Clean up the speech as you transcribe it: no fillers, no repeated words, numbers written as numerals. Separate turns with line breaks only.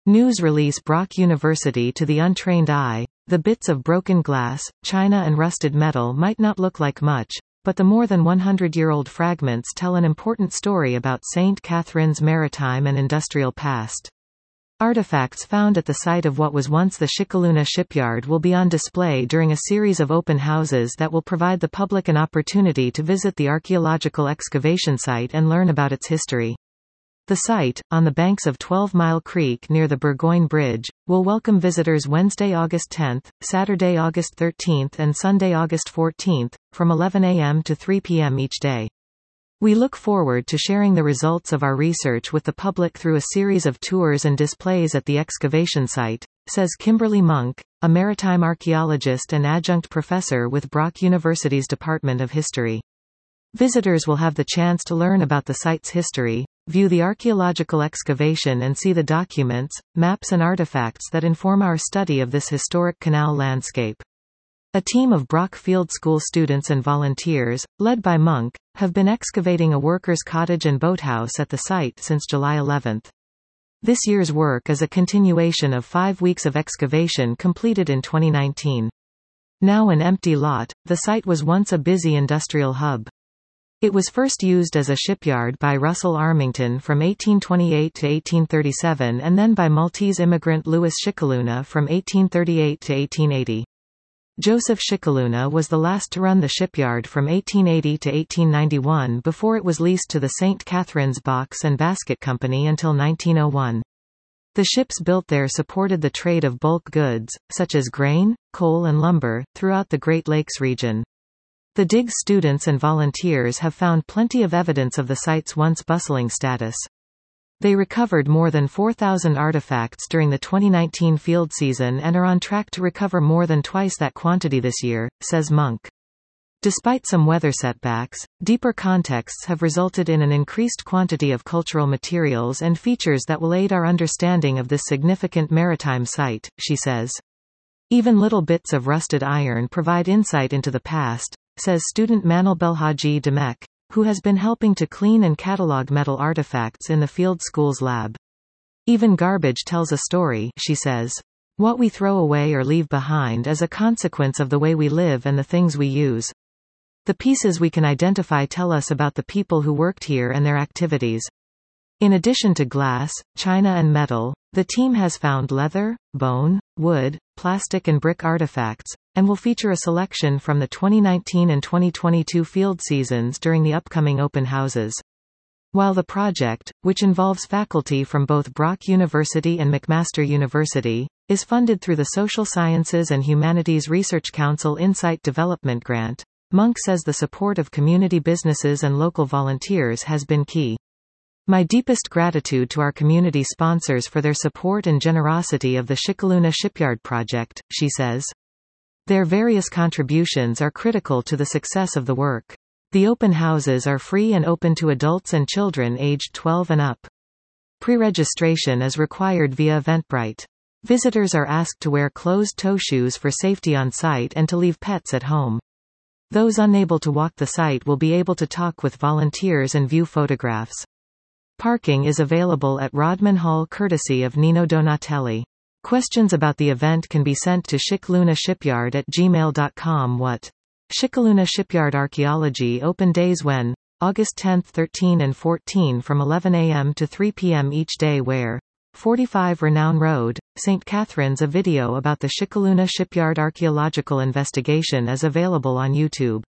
News release Brock University to the untrained eye. The bits of broken glass, china and rusted metal might not look like much, but the more than 100-year-old fragments tell an important story about St. Catherine's maritime and industrial past. Artifacts found at the site of what was once the Shikaluna shipyard will be on display during a series of open houses that will provide the public an opportunity to visit the archaeological excavation site and learn about its history. The site, on the banks of 12 Mile Creek near the Burgoyne Bridge, will welcome visitors Wednesday, August 10, Saturday, August 13, and Sunday, August 14, from 11 a.m. to 3 p.m. each day. We look forward to sharing the results of our research with the public through a series of tours and displays at the excavation site, says Kimberly Monk, a maritime archaeologist and adjunct professor with Brock University's Department of History. Visitors will have the chance to learn about the site's history, view the archaeological excavation and see the documents, maps and artifacts that inform our study of this historic canal landscape. A team of Brock Field School students and volunteers, led by Monk, have been excavating a workers' cottage and boathouse at the site since July 11. This year's work is a continuation of 5 weeks of excavation completed in 2019. Now an empty lot, the site was once a busy industrial hub. It was first used as a shipyard by Russell Armington from 1828 to 1837 and then by Maltese immigrant Louis Shikaluna from 1838 to 1880. Joseph Shikaluna was the last to run the shipyard from 1880 to 1891 before it was leased to the St. Catherine's Box and Basket Company until 1901. The ships built there supported the trade of bulk goods, such as grain, coal and lumber, throughout the Great Lakes region. The DIG's students and volunteers have found plenty of evidence of the site's once bustling status. They recovered more than 4,000 artifacts during the 2019 field season and are on track to recover more than twice that quantity this year, says Monk. Despite some weather setbacks, deeper contexts have resulted in an increased quantity of cultural materials and features that will aid our understanding of this significant maritime site, she says. Even little bits of rusted iron provide insight into the past, says student Manal Belhaji Demek, who has been helping to clean and catalog metal artifacts in the field school's lab. Even garbage tells a story, she says. What we throw away or leave behind is a consequence of the way we live and the things we use. The pieces we can identify tell us about the people who worked here and their activities. In addition to glass, china and metal, the team has found leather, bone, wood, plastic and brick artifacts, and will feature a selection from the 2019 and 2022 field seasons during the upcoming open houses. While the project, which involves faculty from both Brock University and McMaster University, is funded through the Social Sciences and Humanities Research Council Insight Development Grant, Monk says the support of community businesses and local volunteers has been key. My deepest gratitude to our community sponsors for their support and generosity of the Shikaluna Shipyard project, she says. Their various contributions are critical to the success of the work. The open houses are free and open to adults and children aged 12 and up. Pre-registration is required via Eventbrite. Visitors are asked to wear closed-toe shoes for safety on site and to leave pets at home. Those unable to walk the site will be able to talk with volunteers and view photographs. Parking is available at Rodman Hall courtesy of Nino Donatelli. Questions about the event can be sent to shikalunashipyard@gmail.com. What? Shikaluna Shipyard Archaeology open days when? August 10, 13 and 14 from 11 a.m. to 3 p.m. each day where? 45 Renown Road, St. Catherine's. A video about the Shikaluna Shipyard archaeological investigation is available on YouTube.